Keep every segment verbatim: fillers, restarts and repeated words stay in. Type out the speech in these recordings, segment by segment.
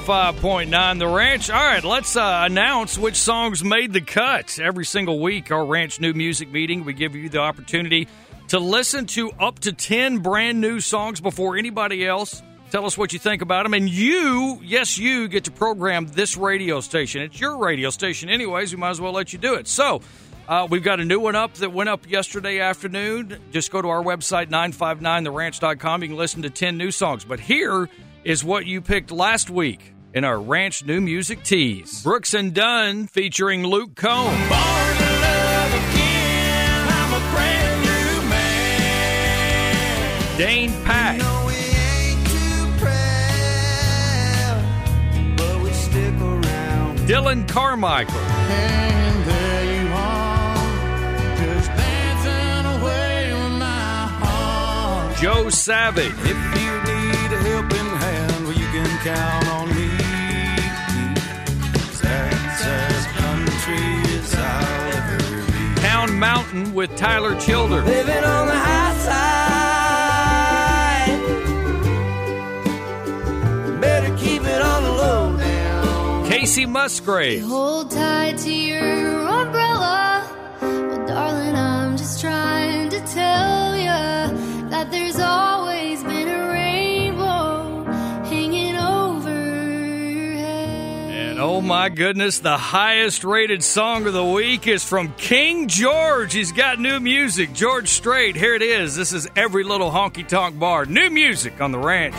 five point nine The Ranch. All right, let's uh, announce which songs made the cut. Every single week, our Ranch New Music Meeting, we give you the opportunity to listen to up to ten brand new songs before anybody else. Tell us what you think about them. And you, yes, you get to program this radio station. It's your radio station anyways. We might as well let you do it. So uh, we've got a new one up that went up yesterday afternoon. Just go to our website, nine five nine the ranch dot com. You can listen to ten new songs. But here is what you picked last week in our Ranch New Music Tease. Brooks and Dunn featuring Luke Combs. Born to love again, I'm a brand new man. Dane Pack. You know we ain't too proud, but we stick around. Dylan Carmichael. And there you are, just dancing away with my heart. Joe Savage. If you need a helping hand, well, you can count on me. That's as country as I'll ever be. Pound Mountain with Tyler Childers. Living on the high side, better keep it on the low now. Casey Musgrave. Hold tight to your umbrella. Well, darling, I'm just trying to tell you that there's always been a rainbow hanging over your head. And oh my goodness, the highest rated song of the week is from King George. He's got new music. George Strait, here it is. This is Every Little Honky Tonk Bar. New music on the Ranch.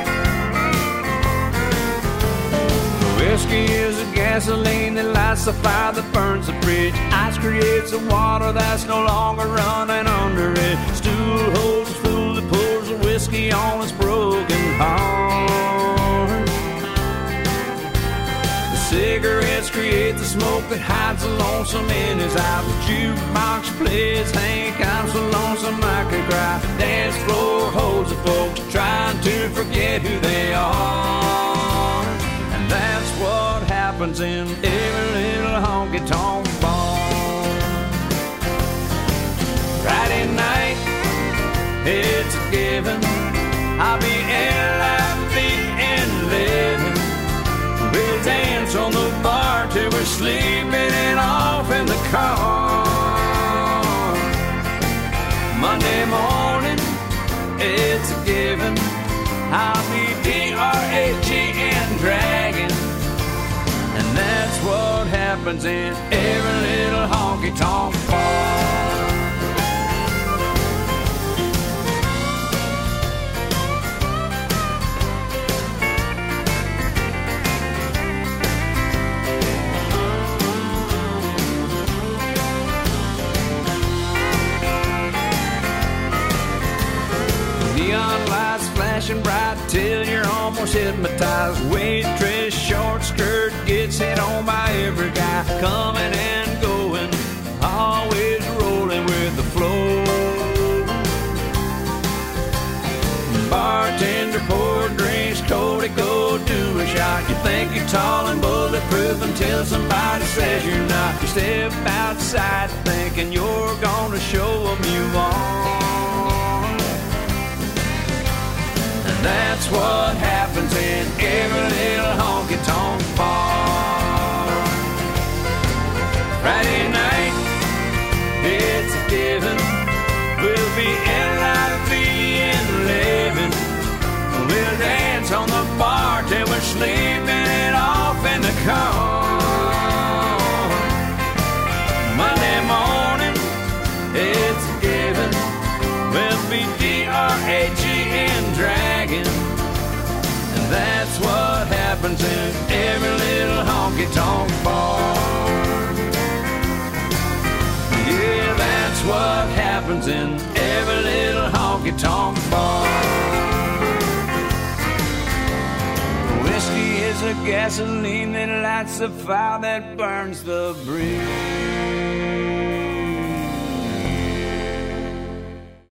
Whiskey is a gasoline that lights the fire that burns the bridge. Ice creates the water that's no longer running under it. Stool holds the fool that pours the whiskey on his broken heart. The cigarettes create the smoke that hides the lonesome in his eye. The jukebox plays Hank, I'm so lonesome I could cry. Dance floor holds the folks trying to forget who they are. That's what happens in every little honky-tonk bar. Friday night, it's a given. I'll be L I V and living. We'll dance on the bar till we're sleeping it off in the car. Monday morning, it's a given. I'll be D R A G and dragging. And that's what happens in every little honky-tonk bar. Neon lights flashing bright till you're almost hypnotized. Waitress short skirt gets hit on by every guy. Coming and going, always rolling with the flow. Bartender pour drinks, Cody go do a shot. You think you're tall and bulletproof until somebody says you're not. You step outside thinking you're gonna show them you are. That's what happens in every little honky-tonk bar. Friday night, it's a given. We'll be L I V and living. We'll dance on the bar till we're sleeping it off in the car. Monday morning, it's a given. We'll be D R A G and dragging. And that's what happens in every little honky-tonk bar. Yeah, that's what happens in every little honky-tonk bar. Whiskey is a gasoline that lights the fire that burns the bridge.